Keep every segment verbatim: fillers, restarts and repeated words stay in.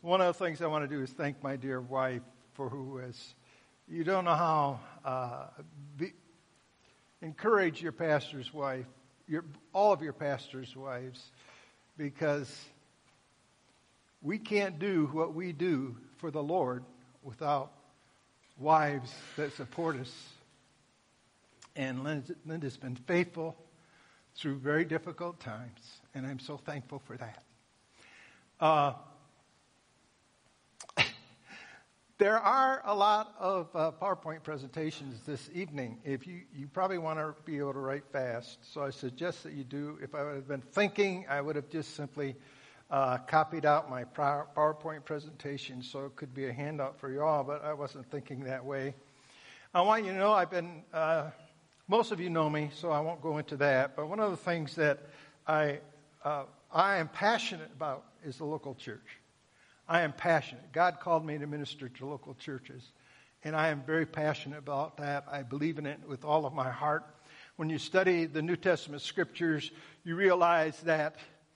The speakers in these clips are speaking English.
One of the things I want to do is thank my dear wife for who is, you don't know how, uh, be, encourage your pastor's wife, your, all of your pastor's wives, because we can't do what we do for the Lord without wives that support us. And Linda, Linda's been faithful through very difficult times, and I'm so thankful for that. Uh, there are a lot of uh, PowerPoint presentations this evening. If you, you probably want to be able to write fast, so I suggest that you do. If I would have been thinking, I would have just simply uh, copied out my PowerPoint presentation so it could be a handout for you all, but I wasn't thinking that way. I want you to know I've been, uh, most of you know me, so I won't go into that, but one of the things that I, uh, I am passionate about is the local church. I am passionate. God called me to minister to local churches, and I am very passionate about that. I believe in it with all of my heart. When you study the New Testament scriptures, you realize that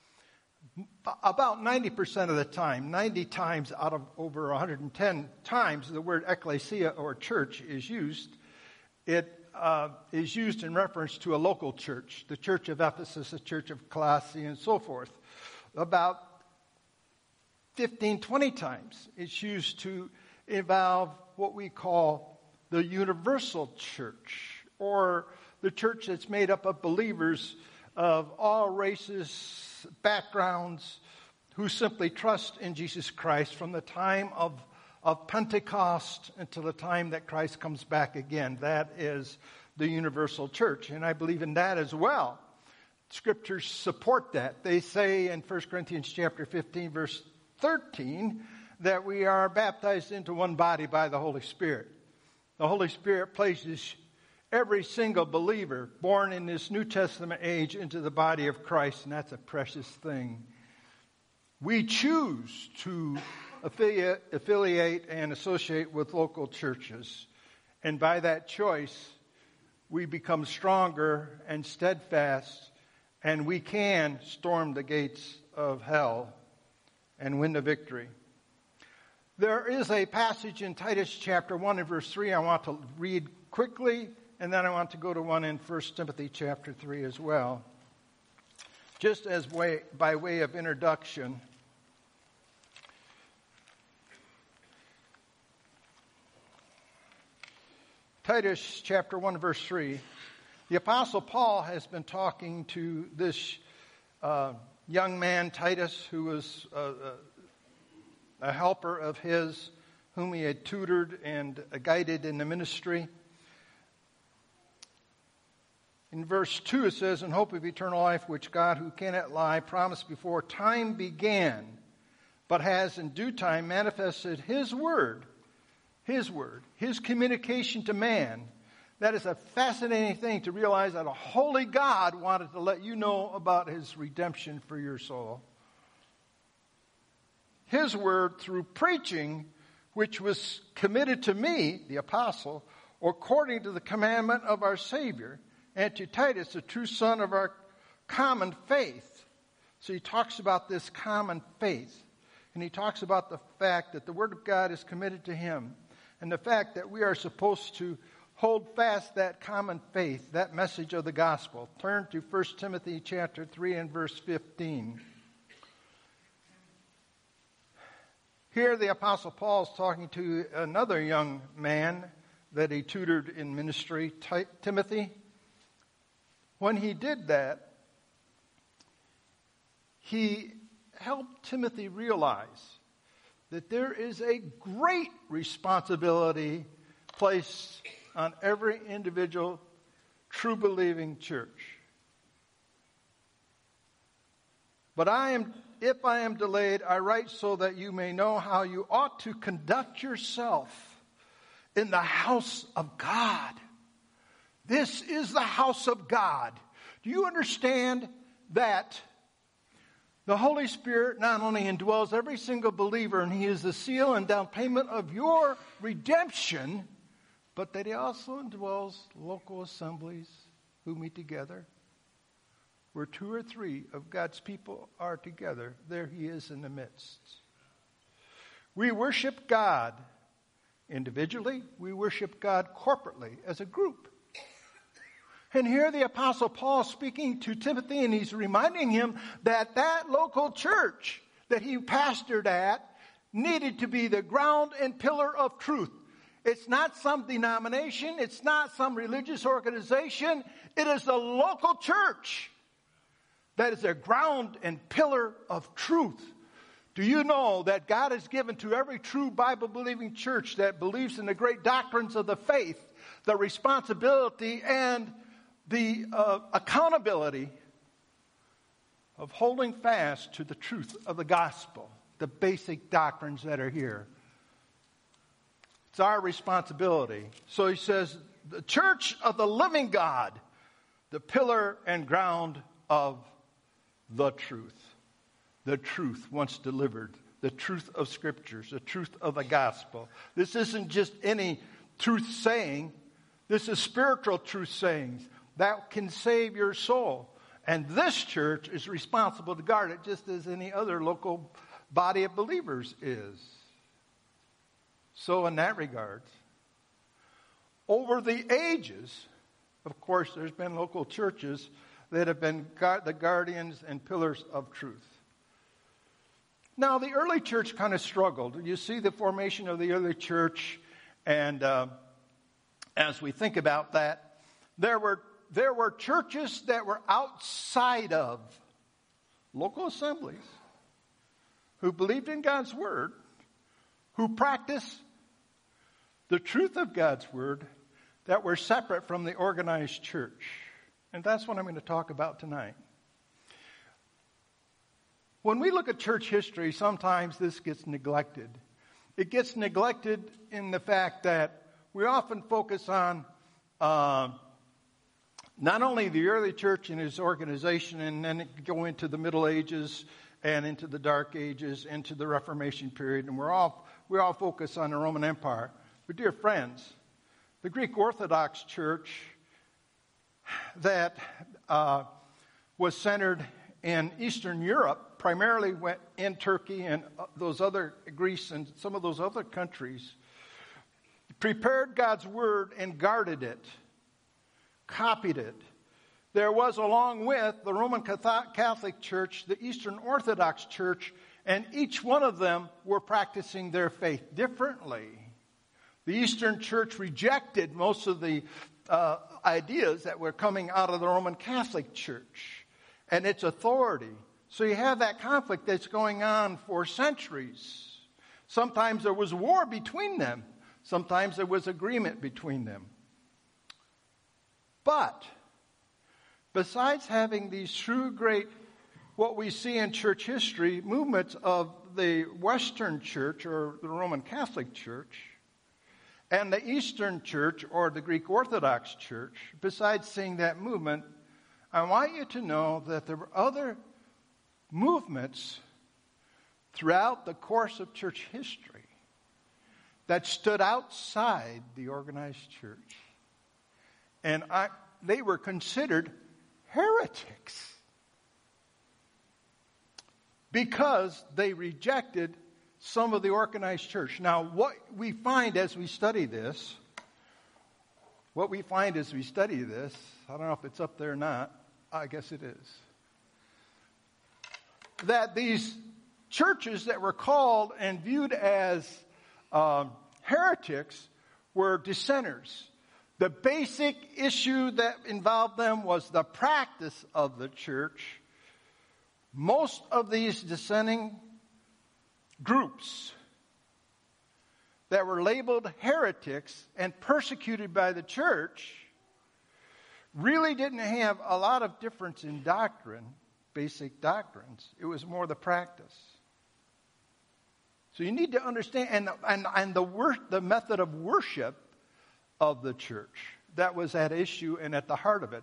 about ninety percent of the time, ninety times out of over one hundred ten times, the word ecclesia or church is used. It uh, is used in reference to a local church, the church of Ephesus, the church of Colossae, and so forth. About fifteen, twenty times it's used to involve what we call the universal church, or the church that's made up of believers of all races, backgrounds, who simply trust in Jesus Christ from the time of, of Pentecost until the time that Christ comes back again. That is the universal church, and I believe in that as well. Scriptures support that. They say in First Corinthians chapter fifteen, verse thirteen, that we are baptized into one body by the Holy Spirit. The Holy Spirit places every single believer born in this New Testament age into the body of Christ, and that's a precious thing. We choose to affiliate, affiliate and associate with local churches, and by that choice, we become stronger and steadfast, and we can storm the gates of hell and win the victory. There is a passage in Titus chapter one and verse three I want to read quickly, and then I want to go to one in First Timothy chapter three as well. Just as way, by way of introduction, Titus chapter one verse three, the Apostle Paul has been talking to this uh, young man, Titus, who was a, a helper of his, whom he had tutored and guided in the ministry. In verse two it says, "In hope of eternal life, which God, who cannot lie, promised before time began, but has in due time manifested His word," His word, His communication to man. That is a fascinating thing to realize, that a holy God wanted to let you know about His redemption for your soul. His word through preaching, which was committed to me, the apostle, according to the commandment of our Savior, and to Titus, the true son of our common faith. So he talks about this common faith. And he talks about the fact that the word of God is committed to him. And the fact that we are supposed to hold fast that common faith, that message of the gospel. Turn to First Timothy chapter three and verse fifteen. Here the Apostle Paul is talking to another young man that he tutored in ministry, Timothy. When he did that, he helped Timothy realize that there is a great responsibility placed on every individual true believing church. But I am, if I am delayed, I write so that you may know how you ought to conduct yourself in the house of God. This is the house of God. Do you understand that the Holy Spirit not only indwells every single believer, and He is the seal and down payment of your redemption, but that He also indwells local assemblies who meet together? Where two or three of God's people are together, there He is in the midst. We worship God individually. We worship God corporately as a group. And here the Apostle Paul speaking to Timothy, and he's reminding him that that local church that he pastored at needed to be the ground and pillar of truth. It's not some denomination. It's not some religious organization. It is the local church that is a ground and pillar of truth. Do you know that God has given to every true Bible-believing church that believes in the great doctrines of the faith the responsibility and the uh, accountability of holding fast to the truth of the gospel, the basic doctrines that are here? It's our responsibility. So he says, the church of the living God, the pillar and ground of the truth. The truth once delivered, the truth of scriptures, the truth of the gospel. This isn't just any truth saying. This is spiritual truth sayings that can save your soul. And this church is responsible to guard it just as any other local body of believers is. So in that regard, over the ages, of course, there's been local churches that have been the guardians and pillars of truth. Now, the early church kind of struggled. You see the formation of the early church, and uh, as we think about that, there were there were churches that were outside of local assemblies who believed in God's word, who practiced the truth of God's word, that were separate from the organized church. And that's what I'm going to talk about tonight. When we look at church history, sometimes this gets neglected. It gets neglected in the fact that we often focus on uh, not only the early church and its organization, and then go into the Middle Ages and into the Dark Ages, into the Reformation period, and we're all we all focus on the Roman Empire. But dear friends, the Greek Orthodox Church that uh, was centered in Eastern Europe, primarily went in Turkey and those other, Greece and some of those other countries, prepared God's word and guarded it, copied it. There was, along with the Roman Catholic Church, the Eastern Orthodox Church, and each one of them were practicing their faith differently. The Eastern Church rejected most of the uh, ideas that were coming out of the Roman Catholic Church and its authority. So you have that conflict that's going on for centuries. Sometimes there was war between them. Sometimes there was agreement between them. But besides having these true great, what we see in church history, movements of the Western Church or the Roman Catholic Church and the Eastern Church or the Greek Orthodox Church, besides seeing that movement, I want you to know that there were other movements throughout the course of church history that stood outside the organized church. And I, they were considered heretics because they rejected some of the organized church. Now, what we find as we study this, what we find as we study this, I don't know if it's up there or not, I guess it is, that these churches that were called and viewed as um, heretics were dissenters. The basic issue that involved them was the practice of the church. Most of these dissenting groups that were labeled heretics and persecuted by the church really didn't have a lot of difference in doctrine, basic doctrines. It was more the practice. So you need to understand, and and, and the wor- the method of worship of the church that was at issue and at the heart of it.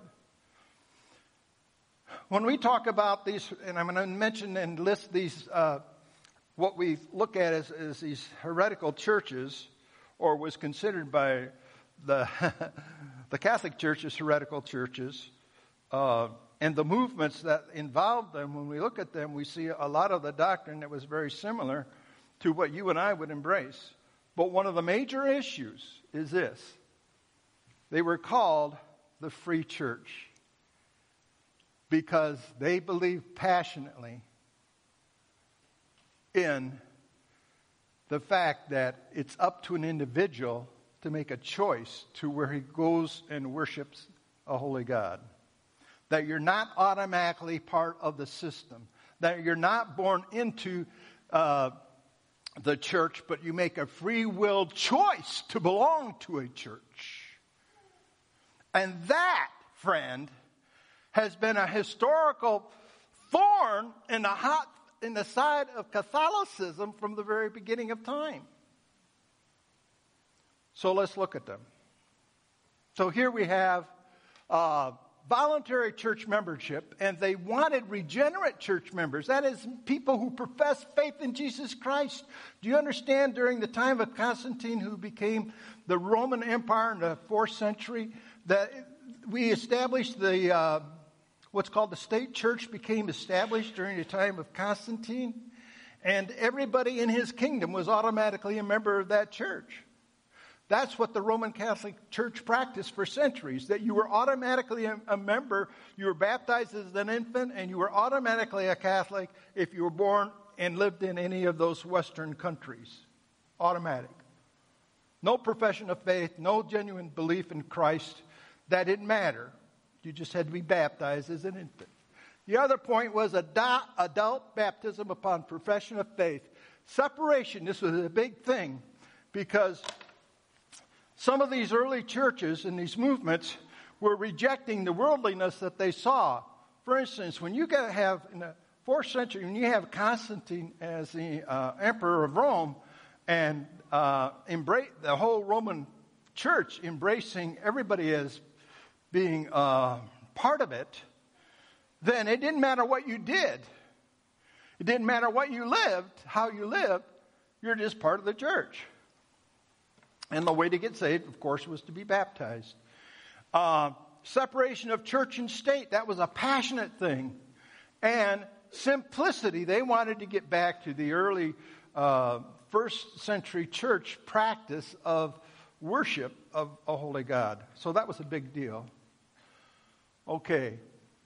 When we talk about these, and I'm going to mention and list these, uh, what we look at as, as these heretical churches, or was considered by the the Catholic Church as heretical churches, uh, and the movements that involved them. When we look at them, we see a lot of the doctrine that was very similar to what you and I would embrace. But one of the major issues is this. They were called the free church because they believed passionately in the fact that it's up to an individual to make a choice to where he goes and worships a holy God. That you're not automatically part of the system. That you're not born into uh, the church, but you make a free will choice to belong to a church. And that, friend, has been a historical thorn in the hot in the side of Catholicism from the very beginning of time. So let's look at them. So here we have uh, voluntary church membership, and they wanted regenerate church members. That is, people who profess faith in Jesus Christ. Do you understand during the time of Constantine, who became the Roman Empire in the fourth century, that we established the uh, what's called the state church became established during the time of Constantine, and everybody in his kingdom was automatically a member of that church. That's what the Roman Catholic Church practiced for centuries, that you were automatically a, a member, you were baptized as an infant, and you were automatically a Catholic if you were born and lived in any of those Western countries. Automatic. No profession of faith, no genuine belief in Christ. That didn't matter. You just had to be baptized as an infant. The other point was adult, adult baptism upon profession of faith. Separation, this was a big thing because some of these early churches and these movements were rejecting the worldliness that they saw. For instance, when you got to have, in the fourth century, when you have Constantine as the uh, emperor of Rome and uh, embrace the whole Roman church embracing everybody as being uh, part of it, then it didn't matter what you did. It didn't matter what you lived, how you lived. You're just part of the church. And the way to get saved, of course, was to be baptized. Uh, separation of church and state, that was a passionate thing. And simplicity, they wanted to get back to the early uh, first century church practice of worship of a holy God. So that was a big deal. Okay.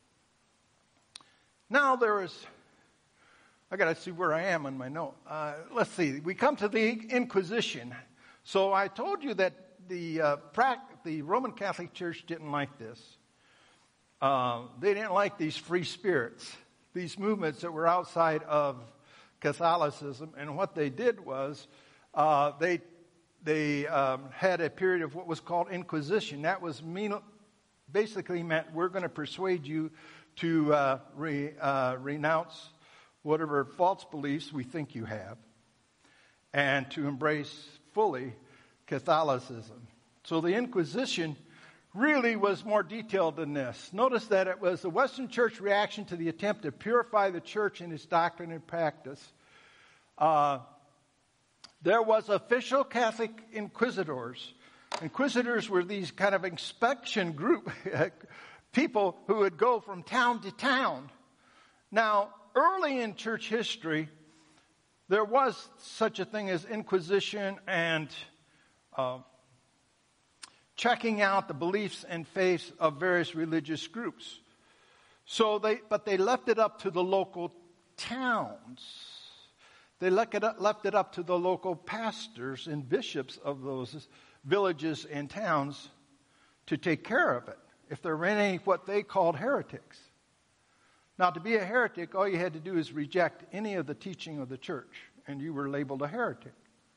Now there is, I got to see where I am on my note. Uh, let's see. We come to the Inquisition. So I told you that the uh, prac- the Roman Catholic Church didn't like this. Uh, they didn't like these free spirits, these movements that were outside of Catholicism. And what they did was uh, they they um, had a period of what was called Inquisition. That was mean, basically meant we're going to persuade you to uh, re, uh, renounce whatever false beliefs we think you have and to embrace fully Catholicism. So the Inquisition really was more detailed than this. Notice that it was the Western Church reaction to the attempt to purify the church in its doctrine and practice. Uh, there was official Catholic inquisitors. Inquisitors were these kind of inspection group people who would go from town to town. Now, early in church history, there was such a thing as inquisition and uh, checking out the beliefs and faiths of various religious groups. So they, but they left it up to the local towns. They left it up, left it up to the local pastors and bishops of those villages and towns to take care of it. If there were any what they called heretics. Now, to be a heretic, all you had to do is reject any of the teaching of the church, and you were labeled a heretic.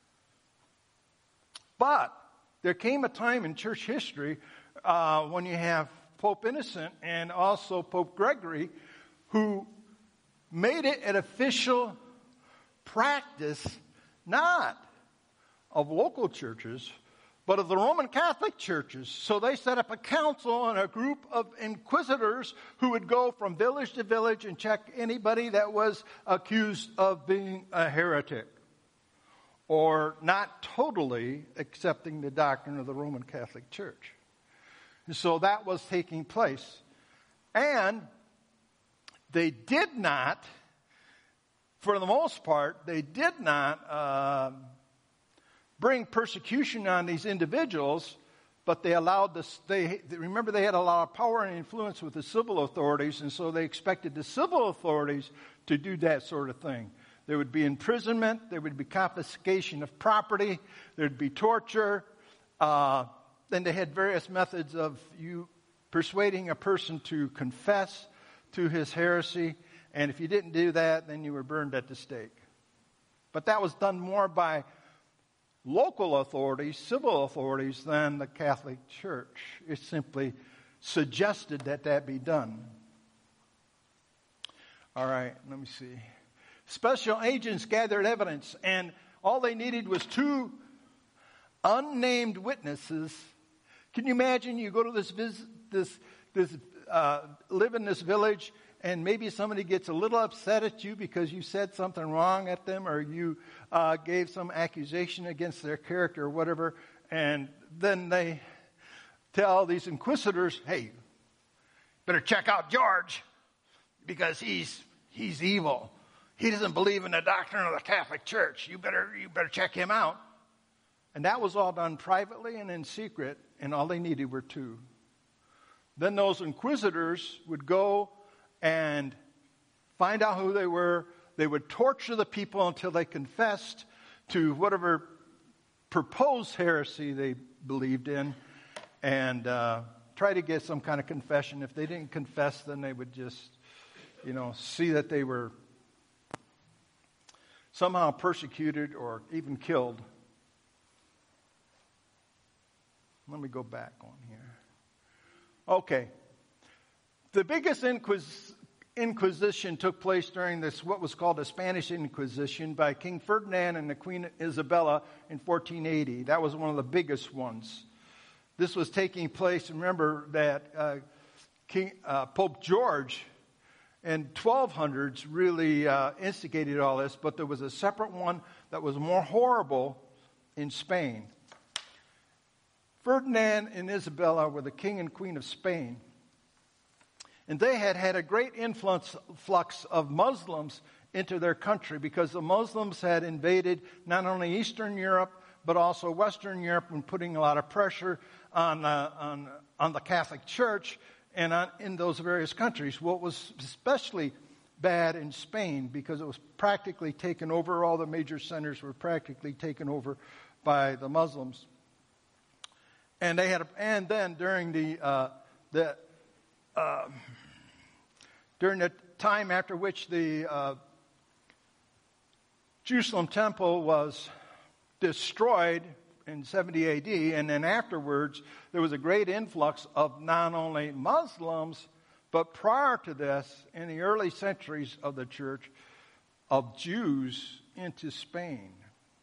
But there came a time in church history uh, when you have Pope Innocent and also Pope Gregory, who made it an official practice, not of local churches, but of the Roman Catholic churches. So they set up a council and a group of inquisitors who would go from village to village and check anybody that was accused of being a heretic or not totally accepting the doctrine of the Roman Catholic Church. And so that was taking place. And they did not for the most part, they did not uh, bring persecution on these individuals, but they allowed this, they, remember they had a lot of power and influence with the civil authorities, and so they expected the civil authorities to do that sort of thing. There would be imprisonment, there would be confiscation of property, there'd be torture. Uh, then they had various methods of you persuading a person to confess to his heresy, and if you didn't do that, then you were burned at the stake. But that was done more by local authorities, civil authorities, than the Catholic Church. It simply suggested that that be done. All right, let me see. Special agents gathered evidence, and all they needed was two unnamed witnesses. Can you imagine you go to this visit, this this uh, live in this village, and maybe somebody gets a little upset at you because you said something wrong at them, or you uh, gave some accusation against their character or whatever, and then they tell these inquisitors, hey, better check out George because he's he's evil. He doesn't believe in the doctrine of the Catholic Church. You better you better check him out. And that was all done privately and in secret, and all they needed were two. Then those inquisitors would go and find out who they were. They would torture the people until they confessed to whatever proposed heresy they believed in, and uh, try to get some kind of confession. If they didn't confess, then they would just, you know, see that they were somehow persecuted or even killed. Let me go back on here. Okay. The biggest inquis- Inquisition took place during this, what was called the Spanish Inquisition, by King Ferdinand and the Queen Isabella in fourteen eighty. That was one of the biggest ones. This was taking place, remember that uh, King uh, Pope George in twelve hundreds really uh, instigated all this, but there was a separate one that was more horrible in Spain. Ferdinand and Isabella were the king and queen of Spain. And they had had a great influx flux of Muslims into their country because the Muslims had invaded not only Eastern Europe, but also Western Europe, and putting a lot of pressure on, uh, on, on the Catholic Church and on, in those various countries. What was especially bad in Spain because it was practically taken over, all the major centers were practically taken over by the Muslims. And they had, a, and then during the uh, the uh, during the time after which the uh, Jerusalem temple was destroyed in seventy A D, and then afterwards there was a great influx of not only Muslims, but prior to this, in the early centuries of the church, of Jews into Spain.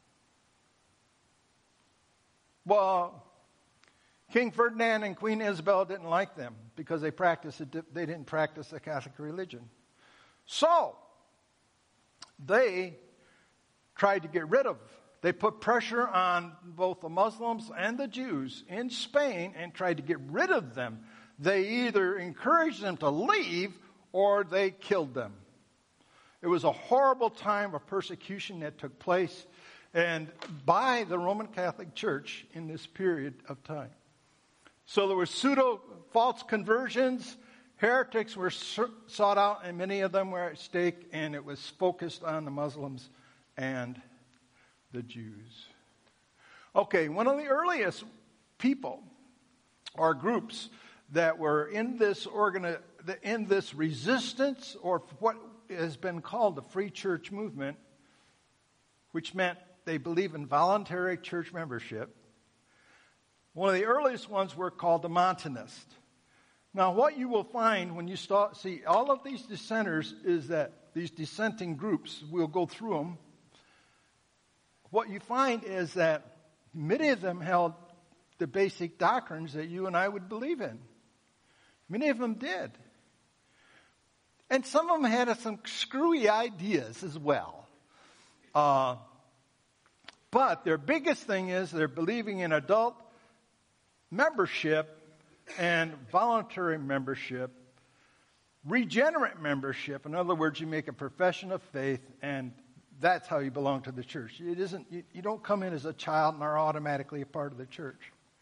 Well, King Ferdinand and Queen Isabel didn't like them because they practiced they didn't practice the Catholic religion. So they tried to get rid of. They put pressure on both the Muslims and the Jews in Spain and tried to get rid of them. They either encouraged them to leave or they killed them. It was a horrible time of persecution that took place and by the Roman Catholic Church in this period of time. So there were pseudo false conversions. Heretics were sought out, and many of them were at stake, and it was focused on the Muslims and the Jews. Okay, one of the earliest people or groups that were in this organi- in this resistance, or what has been called the Free Church movement, which meant they believe in voluntary church membership. One of the earliest ones were called the Montanists. Now, what you will find when you start, see all of these dissenters is that these dissenting groups, we'll go through them. What you find is that many of them held the basic doctrines that you and I would believe in. Many of them did. And some of them had some screwy ideas as well. Uh, but their biggest thing is they're believing in adult membership and voluntary membership regenerate membership. In other words, you make a profession of faith, and that's how you belong to the church. It isn't, you, you don't come in as a child and are automatically a part of the church.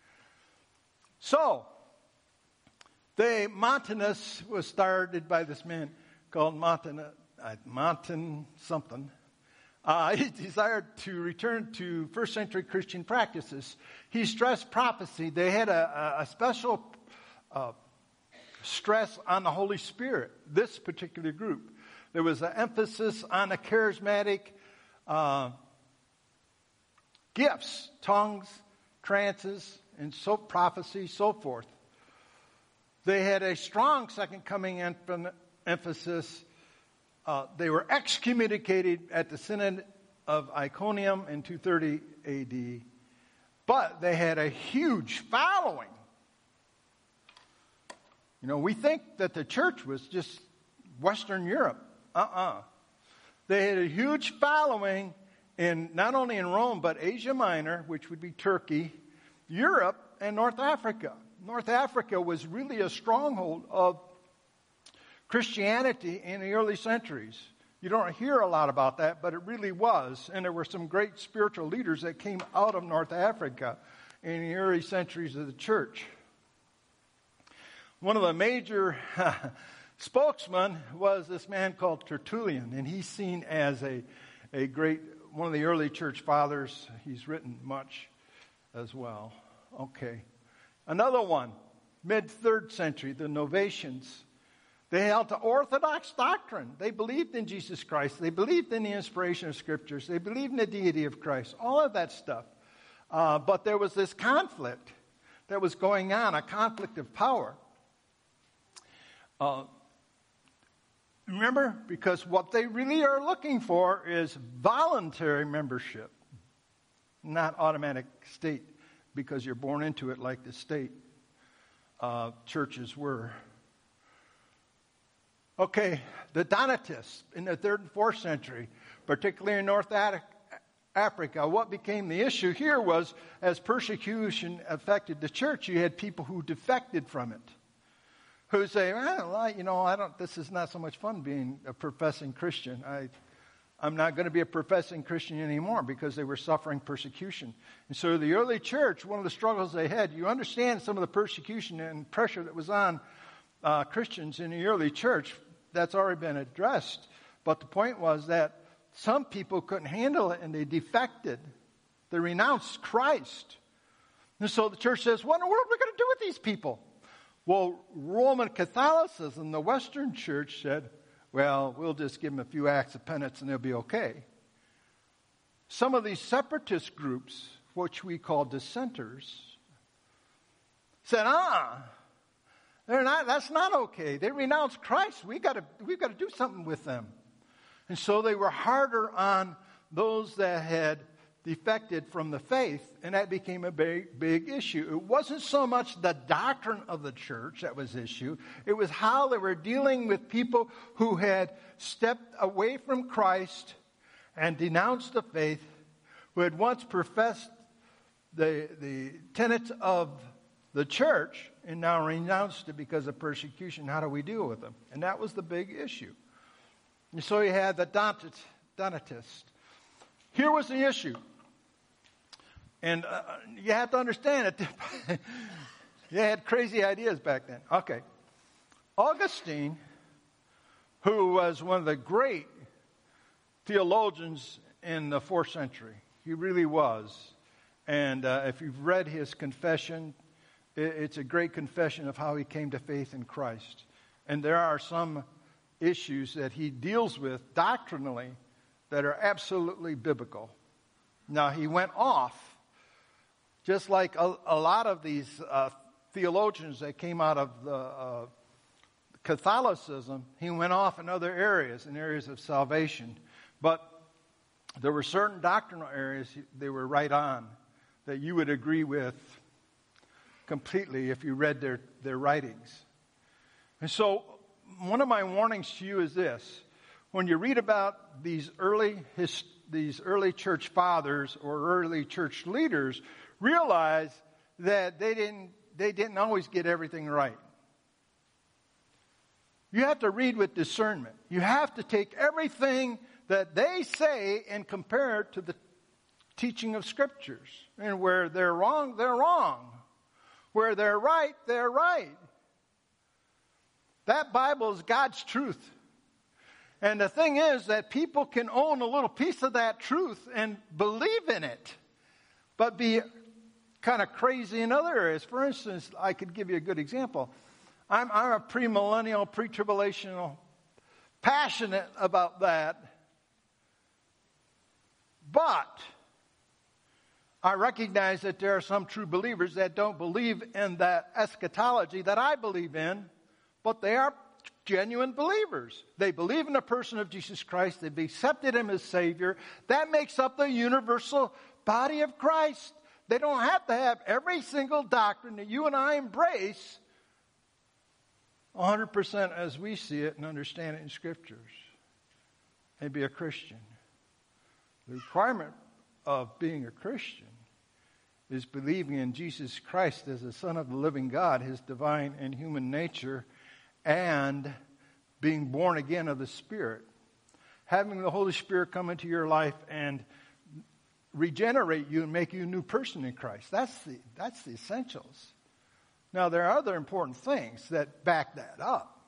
So, the Montanus was started by this man called Montan, uh, Montan something. Uh, he desired to return to first century Christian practices. He stressed prophecy. They had a, a, a special uh, stress on the Holy Spirit, this particular group. There was an emphasis on the charismatic uh, gifts, tongues, trances, and so prophecy, so forth. They had a strong second coming em- emphasis. Uh, they were excommunicated at the Synod of Iconium in two thirty A D, but they had a huge following. You know, we think that the church was just Western Europe. Uh-uh. They had a huge following in not only in Rome, but Asia Minor, which would be Turkey, Europe, and North Africa. North Africa was really a stronghold of Christianity in the early centuries. You don't hear a lot about that, but it really was. And there were some great spiritual leaders that came out of North Africa in the early centuries of the church. One of the major spokesmen was this man called Tertullian, and he's seen as a, a great, one of the early church fathers. He's written much as well. Okay. Another one, mid-third century, the Novatians. They held to orthodox doctrine. They believed in Jesus Christ. They believed in the inspiration of Scriptures. They believed in the deity of Christ. All of that stuff. Uh, but there was this conflict that was going on, a conflict of power. Uh, remember, because what they really are looking for is voluntary membership, not automatic state, because you're born into it like the state uh, churches were. Okay, the Donatists in the third and fourth century, particularly in North Africa, what became the issue here was as persecution affected the church, you had people who defected from it, who say, well, you know, I don't. This is not so much fun being a professing Christian. I, I'm not going to be a professing Christian anymore because they were suffering persecution. And so the early church, one of the struggles they had, you understand some of the persecution and pressure that was on uh, Christians in the early church. That's already been addressed. But the point was that some people couldn't handle it and they defected. They renounced Christ. And so the church says, what in the world are we going to do with these people? Well, Roman Catholicism, the Western church, said, well, we'll just give them a few acts of penance and they'll be okay. Some of these separatist groups, which we call dissenters, said, ah, they're not, that's not okay. They renounced Christ. We got to, we've got to do something with them. And so they were harder on those that had defected from the faith, and that became a big, big issue. It wasn't so much the doctrine of the church that was issue. It was how they were dealing with people who had stepped away from Christ and denounced the faith, who had once professed the, the tenets of the church and now renounced it because of persecution. How do we deal with them? And that was the big issue. And so you had the Donatists. Here was the issue. And uh, you have to understand it. They had crazy ideas back then. Okay. Augustine, who was one of the great theologians in the fourth century, he really was. And uh, if you've read his confession, it's a great confession of how he came to faith in Christ. And there are some issues that he deals with doctrinally that are absolutely biblical. Now, he went off, just like a, a lot of these uh, theologians that came out of the uh, Catholicism, he went off in other areas, in areas of salvation. But there were certain doctrinal areas they were right on that you would agree with completely if you read their, their writings. And so one of my warnings to you is this. When you read about these early his, these early church fathers or early church leaders, realize that they didn't they didn't always get everything right. You have to read with discernment. You have to take everything that they say and compare it to the teaching of Scriptures. And where they're wrong, they're wrong. Where they're right, they're right. That Bible is God's truth. And the thing is that people can own a little piece of that truth and believe in it, but be kind of crazy in other areas. For instance, I could give you a good example. I'm, I'm a premillennial, pre-tribulational, passionate about that. But I recognize that there are some true believers that don't believe in that eschatology that I believe in, but they are genuine believers. They believe in the person of Jesus Christ. They've accepted Him as Savior. That makes up the universal body of Christ. They don't have to have every single doctrine that you and I embrace one hundred percent as we see it and understand it in Scriptures and be a Christian. The requirement of being a Christian is believing in Jesus Christ as the Son of the living God, His divine and human nature, and being born again of the Spirit. Having the Holy Spirit come into your life and regenerate you and make you a new person in Christ. That's the, that's the essentials. Now, there are other important things that back that up.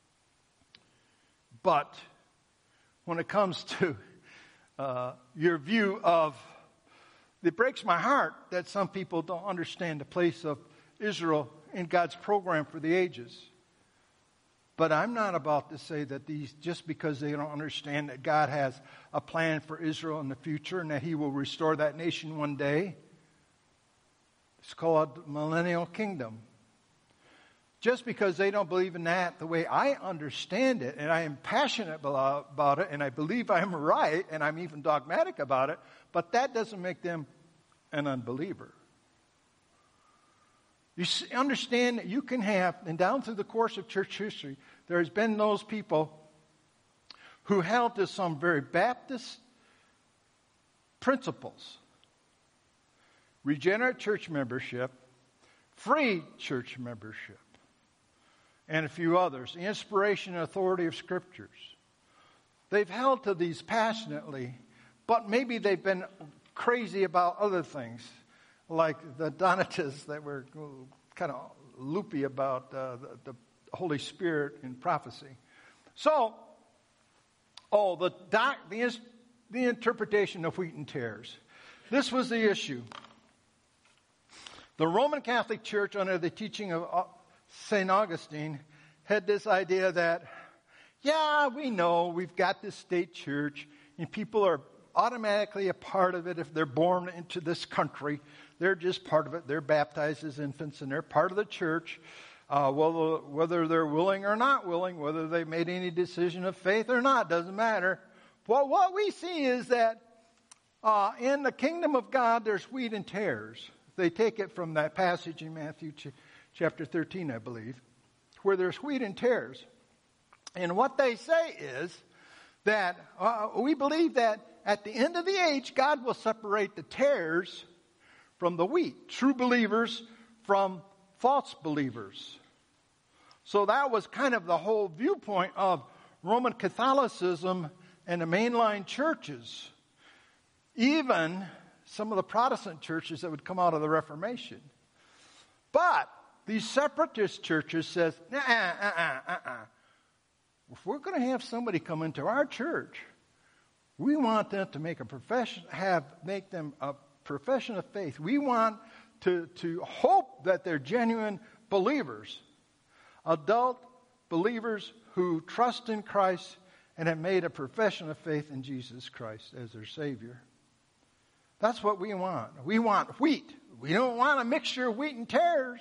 But when it comes to uh, your view of, it breaks my heart that some people don't understand the place of Israel in God's program for the ages. But I'm not about to say that these, just because they don't understand that God has a plan for Israel in the future and that He will restore that nation one day. It's called the millennial kingdom. Just because they don't believe in that the way I understand it, and I am passionate about it, and I believe I'm right, and I'm even dogmatic about it, but that doesn't make them an unbeliever. You understand that you can have, and down through the course of church history, there has been those people who held to some very Baptist principles. Regenerate church membership, free church membership, and a few others. The inspiration and authority of Scriptures. They've held to these passionately, but maybe they've been crazy about other things, like the Donatists that were kind of loopy about uh, the, the Holy Spirit and prophecy. So, oh, the, doc, the the interpretation of wheat and tares. This was the issue. The Roman Catholic Church, under the teaching of Saint Augustine, had this idea that, yeah, we know we've got this state church, and people are automatically a part of it if they're born into this country. They're just part of it. They're baptized as infants, and they're part of the church, uh, whether, whether they're willing or not willing, whether they've made any decision of faith or not, doesn't matter. Well, what we see is that uh, in the kingdom of God, there's wheat and tares. They take it from that passage in Matthew ch- chapter thirteen, I believe, where there's wheat and tares. And what they say is that uh, we believe that at the end of the age, God will separate the tares from the wheat, true believers from false believers. So that was kind of the whole viewpoint of Roman Catholicism and the mainline churches. Even some of the Protestant churches that would come out of the Reformation. But these separatist churches says, uh, uh, uh, uh, uh. if we're going to have somebody come into our church, we want them to make a profession, have make them a profession of faith. We want to, to hope that they're genuine believers, adult believers who trust in Christ and have made a profession of faith in Jesus Christ as their Savior. That's what we want. We want wheat. We don't want a mixture of wheat and tares.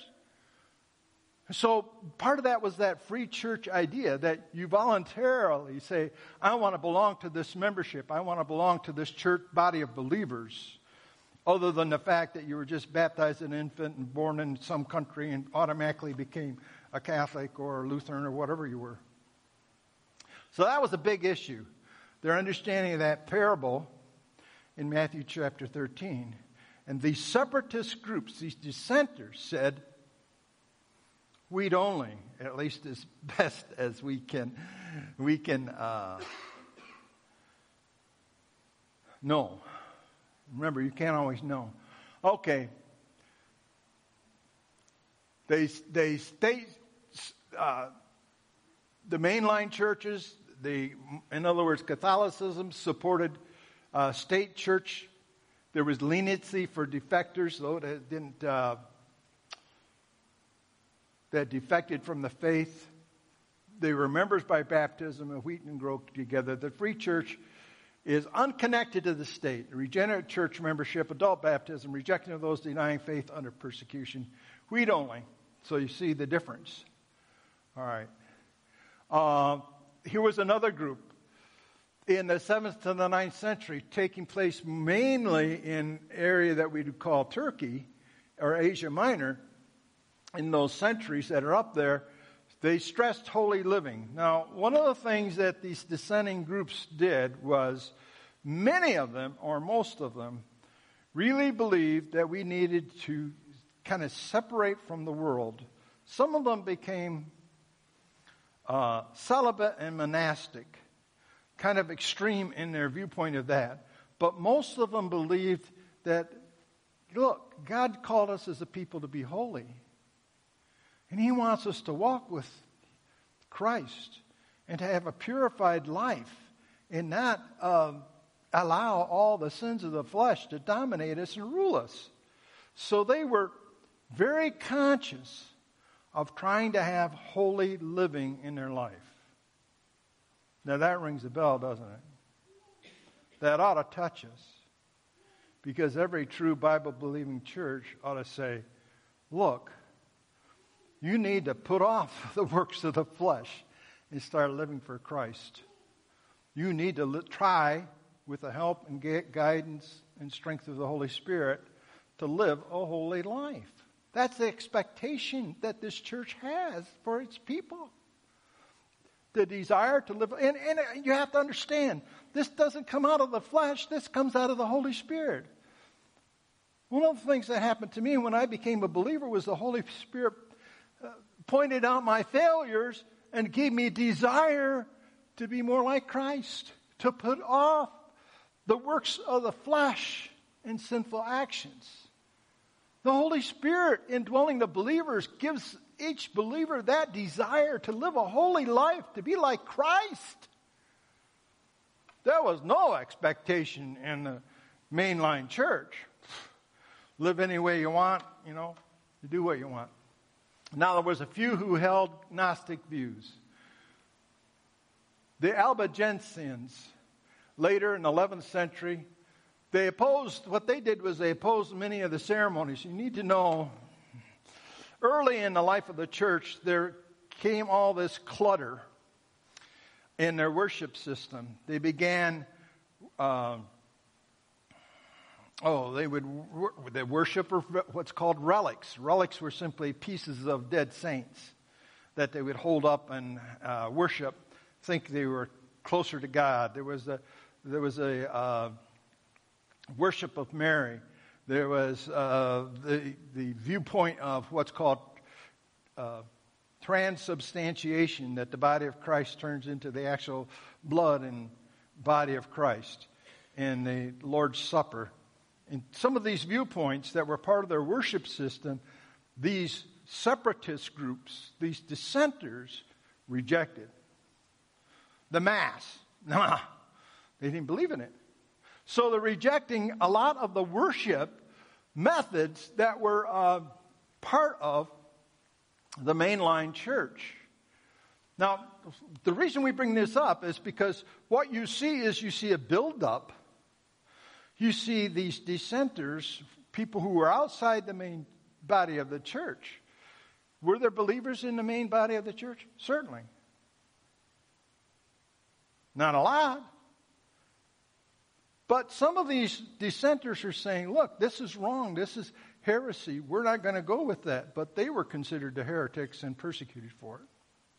So part of that was that free church idea that you voluntarily say, I want to belong to this membership. I want to belong to this church body of believers. Other than the fact that you were just baptized as an infant and born in some country and automatically became a Catholic or a Lutheran or whatever you were. So that was a big issue. Their understanding of that parable in Matthew chapter thirteen. And these separatist groups, these dissenters said, wheat only, at least as best as we can, we can uh, know. Remember, you can't always know. Okay. They they state uh, the mainline churches. The in other words, Catholicism supported uh, state church. There was leniency for defectors, though that didn't uh, that defected from the faith. They were members by baptism and wheat and grow together. The free church is unconnected to the state. Regenerate church membership, adult baptism, rejection of those denying faith under persecution. Wheat only. So you see the difference. All right. Uh, here was another group in the seventh to the ninth century, taking place mainly in area that we would call Turkey or Asia Minor. In those centuries that are up there, they stressed holy living. Now, one of the things that these dissenting groups did was many of them, or most of them, really believed that we needed to kind of separate from the world. Some of them became uh, celibate and monastic, kind of extreme in their viewpoint of that. But most of them believed that, look, God called us as a people to be holy. And He wants us to walk with Christ and to have a purified life and not uh, allow all the sins of the flesh to dominate us and rule us. So they were very conscious of trying to have holy living in their life. Now that rings a bell, doesn't it? That ought to touch us. Because every true Bible-believing church ought to say, look, you need to put off the works of the flesh and start living for Christ. You need to li- try, with the help and gu- guidance and strength of the Holy Spirit, to live a holy life. That's the expectation that this church has for its people. The desire to live. And, and you have to understand, this doesn't come out of the flesh. This comes out of the Holy Spirit. One of the things that happened to me when I became a believer was the Holy Spirit uh, pointed out my failures and gave me a desire to be more like Christ, to put off the works of the flesh and sinful actions. The Holy Spirit, indwelling the believers, gives each believer that desire to live a holy life, to be like Christ. There was no expectation in the mainline church. Live any way you want, you know, you do what you want. Now, there was a few who held Gnostic views. The Albigensians, later in the eleventh century, they opposed, what they did was they opposed many of the ceremonies. You need to know, early in the life of the church, there came all this clutter in their worship system. They began, uh, oh, they would they worship what's called relics. Relics were simply pieces of dead saints that they would hold up and uh, worship, think they were closer to God. There was a there was a uh, worship of Mary. There was uh, the the viewpoint of what's called uh, transubstantiation, that the body of Christ turns into the actual blood and body of Christ, and the Lord's Supper. And some of these viewpoints that were part of their worship system, these separatist groups, these dissenters, rejected. The Mass, nah, they didn't believe in it. So they're rejecting a lot of the worship methods that were uh, part of the mainline church. Now, the reason we bring this up is because what you see is you see a buildup. You see these dissenters, people who were outside the main body of the church. Were there believers in the main body of the church? Certainly. Not a lot. But some of these dissenters are saying, look, this is wrong. This is heresy. We're not going to go with that. But they were considered the heretics and persecuted for it.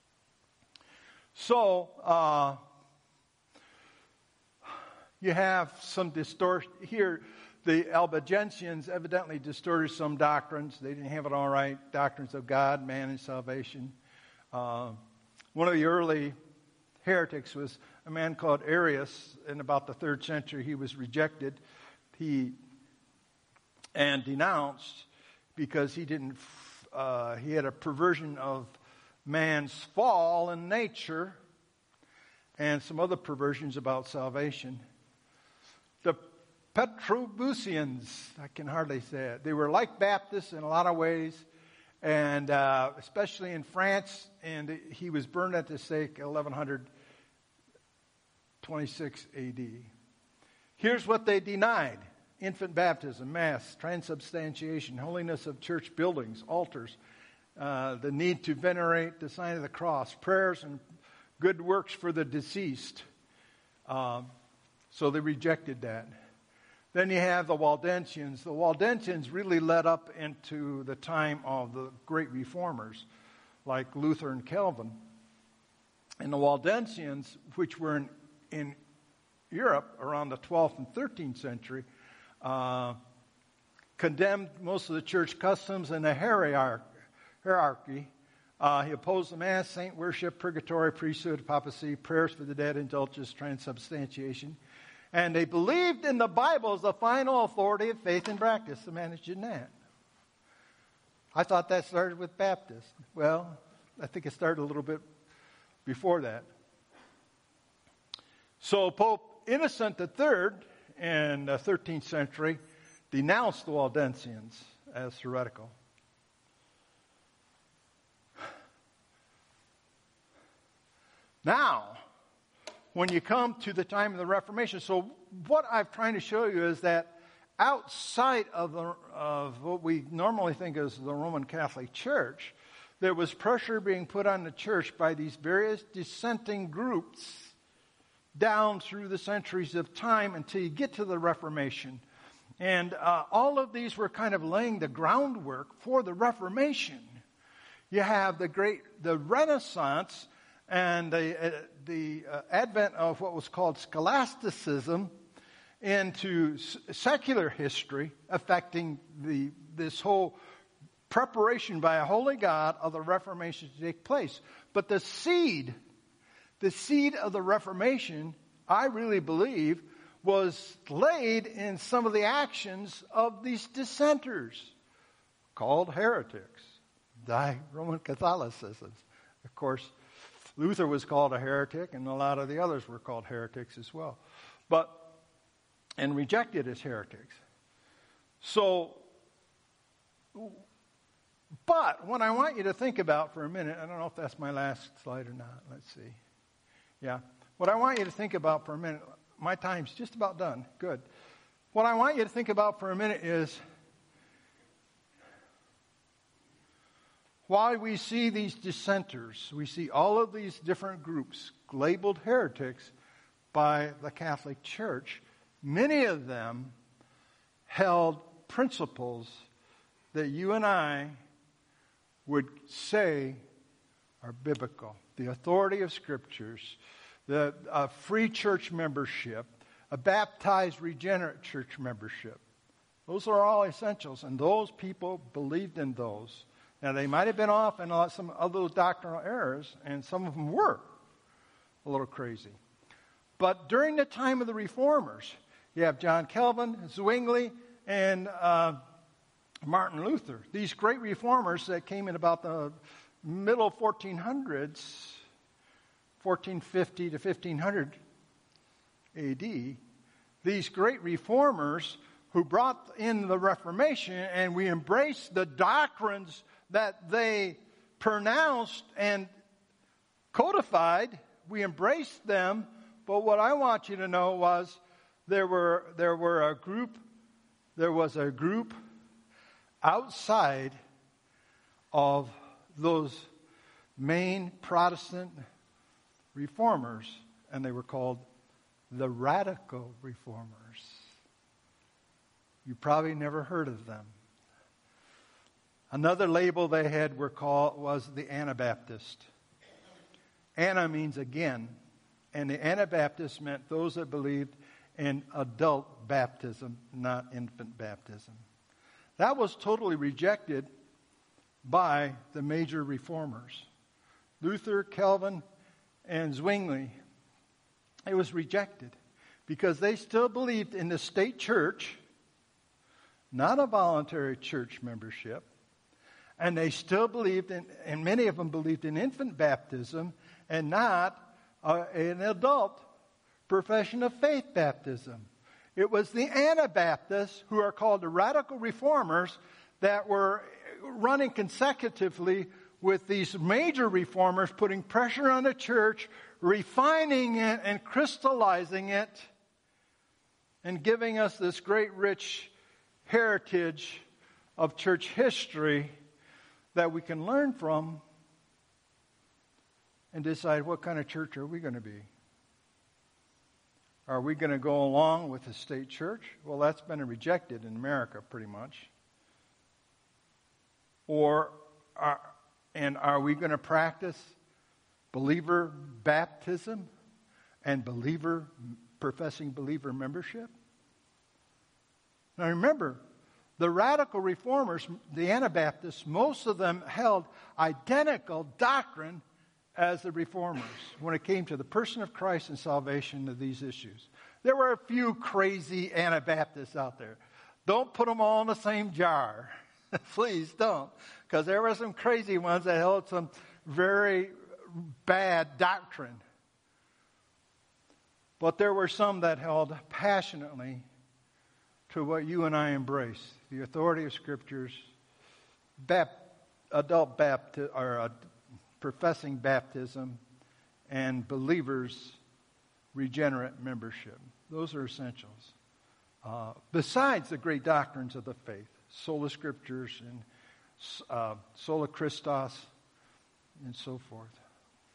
So, uh, you have some distortion here. The Albigensians evidently distorted some doctrines. They didn't have it all right. Doctrines of God, man, and salvation. Uh, one of the early heretics was a man called Arius. In about the third century, he was rejected. He and denounced because he didn't. Uh, he had a perversion of man's fall in nature, and some other perversions about salvation. The Petrobrusians, I can hardly say it. They were like Baptists in a lot of ways, and uh, especially in France. And he was burned at the stake eleven twenty-six A D. Here's what they denied: infant baptism, mass, transubstantiation, holiness of church buildings, altars, uh, the need to venerate the sign of the cross, prayers and good works for the deceased. Um, so they rejected that. Then you have the Waldensians. The Waldensians really led up into the time of the great reformers, like Luther and Calvin. And the Waldensians, which were in, in Europe around the twelfth and thirteenth century, uh, condemned most of the church customs and the hierarchy. Uh, he opposed the Mass, saint worship, purgatory, priesthood, papacy, prayers for the dead, indulgence, transubstantiation. And they believed in the Bible as the final authority of faith and practice. The managing that. I thought that started with Baptists. Well, I think it started a little bit before that. So Pope Innocent the Third in the thirteenth century denounced the Waldensians as heretical. Now, when you come to the time of the Reformation, so what I'm trying to show you is that outside of, the, of what we normally think as the Roman Catholic Church, there was pressure being put on the church by these various dissenting groups down through the centuries of time until you get to the Reformation. And uh, all of these were kind of laying the groundwork for the Reformation. You have the great, the Renaissance and the, uh, the uh, advent of what was called scholasticism into s- secular history, affecting the this whole preparation by a holy God of the Reformation to take place. But the seed, the seed of the Reformation, I really believe, was laid in some of the actions of these dissenters, called heretics, die Roman Catholicism. Of course, Luther was called a heretic, and a lot of the others were called heretics as well, but and rejected as heretics. So, but what I want you to think about for a minute, I don't know if that's my last slide or not. Let's see. Yeah. What I want you to think about for a minute, my time's just about done. Good. What I want you to think about for a minute is why we see these dissenters, we see all of these different groups labeled heretics by the Catholic Church. Many of them held principles that you and I would say are biblical. The authority of Scriptures, the uh, free church membership, a baptized regenerate church membership. Those are all essentials, and those people believed in those. Now, they might have been off in some other doctrinal errors, and some of them were a little crazy. But during the time of the Reformers, you have John Calvin, Zwingli, and uh, Martin Luther. These great reformers that came in about the middle fourteen hundreds, fourteen fifty to fifteen hundred A D, these great reformers who brought in the Reformation, and we embraced the doctrines that they pronounced and codified. We embraced them, but what I want you to know was there were there were a group, there was a group outside of those main Protestant reformers, and they were called the radical reformers. You probably never heard of them. Another label they had were called was the Anabaptist. Anna means again, and the Anabaptist meant those that believed and adult baptism, not infant baptism. That was totally rejected by the major reformers, Luther, Calvin, and Zwingli. It was rejected because they still believed in the state church, not a voluntary church membership, and they still believed in, and many of them believed in infant baptism and not uh, an adult profession of faith baptism. It was the Anabaptists, who are called the radical reformers, that were running consecutively with these major reformers, putting pressure on the church, refining it and crystallizing it, and giving us this great rich heritage of church history that we can learn from and decide what kind of church are we going to be. Are we going to go along with the state church? Well, that's been rejected in America pretty much. Or, are, and are we going to practice believer baptism and believer, professing believer membership? Now remember, the radical reformers, the Anabaptists, most of them held identical doctrine as the reformers when it came to the person of Christ and salvation of these issues. There were a few crazy Anabaptists out there. Don't put them all in the same jar. Please don't. Because there were some crazy ones that held some very bad doctrine. But there were some that held passionately to what you and I embrace, the authority of Scriptures, bap- adult baptism, or uh, professing baptism, and believers' regenerate membership. Those are essentials. Uh, besides the great doctrines of the faith, sola Scriptures and uh, sola Christos, and so forth.